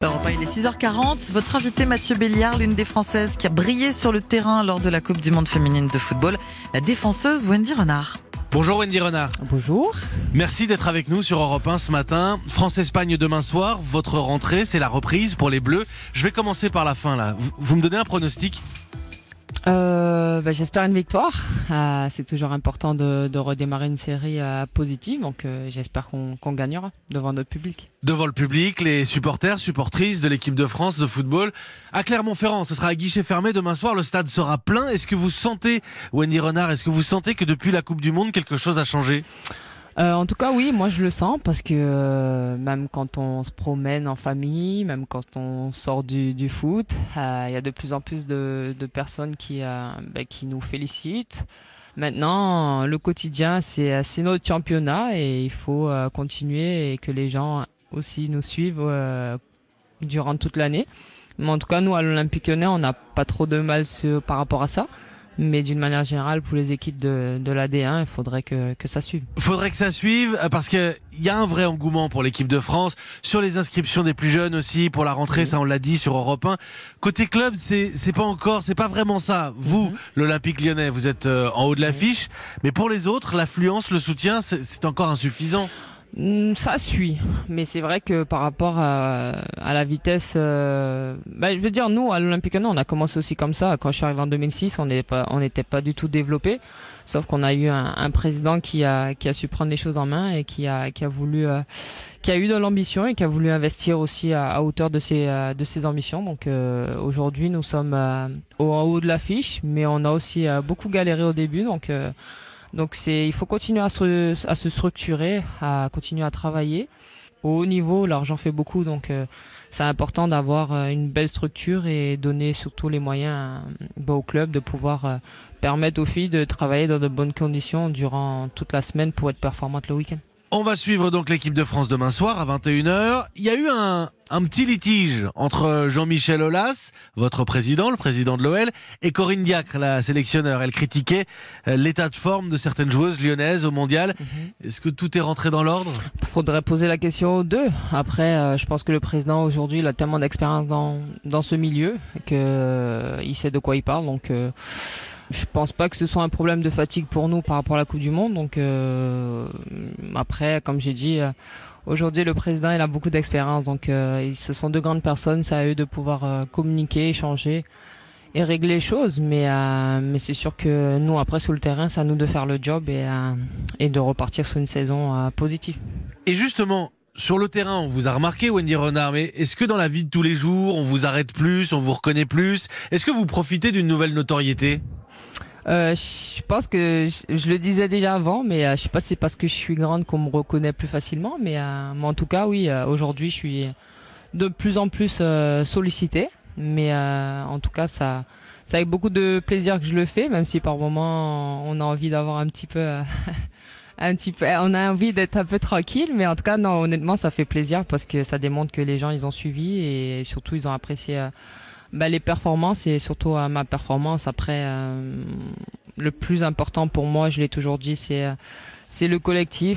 Europe 1, il est 6h40. Votre invité Mathieu Béliard, l'une des Françaises qui a brillé sur le terrain lors de la Coupe du Monde féminine de football, la défenseuse Wendy Renard. Bonjour Wendy Renard. Bonjour. Merci d'être avec nous sur Europe 1 ce matin. France-Espagne demain soir, votre rentrée, c'est la reprise pour les Bleus. Je vais commencer par la fin là. Vous me donnez un pronostic ? J'espère une victoire. C'est toujours important de redémarrer une série positive, donc j'espère qu'on gagnera devant notre public. Devant le public, les supporters, supportrices de l'équipe de France de football à Clermont-Ferrand. Ce sera à guichet fermé demain soir, le stade sera plein. Est-ce que vous sentez, Wendy Renard, que depuis la Coupe du Monde, quelque chose a changé ? En tout cas, oui, moi je le sens parce que même quand on se promène en famille, même quand on sort du foot, il y a de plus en plus de personnes qui nous félicitent. Maintenant, le quotidien, c'est notre championnat et il faut continuer et que les gens aussi nous suivent durant toute l'année. Mais en tout cas, nous, à l'Olympique Lyonnais, on n'a pas trop de mal par rapport à ça. Mais d'une manière générale, pour les équipes de la D1, il faudrait que ça suive. Il faudrait que ça suive parce qu'il y a un vrai engouement pour l'équipe de France, sur les inscriptions des plus jeunes aussi, pour la rentrée, ça on l'a dit sur Europe 1. Côté club, c'est pas vraiment ça. Vous, l'Olympique Lyonnais, vous êtes en haut de l'affiche, mais pour les autres, l'affluence, le soutien, c'est encore insuffisant. Ça suit, mais c'est vrai que par rapport à la vitesse, je veux dire, nous à l'Olympique Lyonnais, on a commencé aussi comme ça. Quand je suis arrivé en 2006, on n'était pas du tout développé, sauf qu'on a eu un président qui a su prendre les choses en main et qui a eu de l'ambition et qui a voulu investir aussi à hauteur de ses ambitions. Donc aujourd'hui, nous sommes en haut de l'affiche, mais on a aussi beaucoup galéré au début, donc il faut continuer à se structurer, à continuer à travailler. Au haut niveau, l'argent fait beaucoup, donc c'est important d'avoir une belle structure et donner surtout les moyens au club de pouvoir permettre aux filles de travailler dans de bonnes conditions durant toute la semaine pour être performantes le week-end. On va suivre donc l'équipe de France demain soir à 21h. Il y a eu un petit litige entre Jean-Michel Aulas, votre président, le président de l'OL, et Corinne Diacre, la sélectionneur. Elle critiquait l'état de forme de certaines joueuses lyonnaises au mondial. Est-ce que tout est rentré dans l'ordre ? Il faudrait poser la question aux deux. Après, je pense que le président aujourd'hui, il a tellement d'expérience dans ce milieu qu'il sait de quoi il parle. Donc je pense pas que ce soit un problème de fatigue pour nous par rapport à la Coupe du Monde. Donc après, comme j'ai dit, aujourd'hui le président il a beaucoup d'expérience. Donc ce sont deux grandes personnes, c'est à eux de pouvoir communiquer, échanger et régler les choses. Mais c'est sûr que nous après sur le terrain, c'est à nous de faire le job et de repartir sur une saison positive. Et justement, sur le terrain, on vous a remarqué, Wendy Renard, mais est-ce que dans la vie de tous les jours, on vous arrête plus, on vous reconnaît plus ? Est-ce que vous profitez d'une nouvelle notoriété ? Je pense que je le disais déjà avant, mais je sais pas si c'est parce que je suis grande qu'on me reconnaît plus facilement, mais en tout cas oui, aujourd'hui je suis de plus en plus sollicité, mais en tout cas c'est avec beaucoup de plaisir que je le fais, même si par moment on a envie d'avoir un petit peu on a envie d'être un peu tranquille, mais en tout cas non, honnêtement ça fait plaisir parce que ça démontre que les gens ils ont suivi et surtout ils ont apprécié les performances et surtout ma performance. Après, le plus important pour moi, je l'ai toujours dit, c'est le collectif,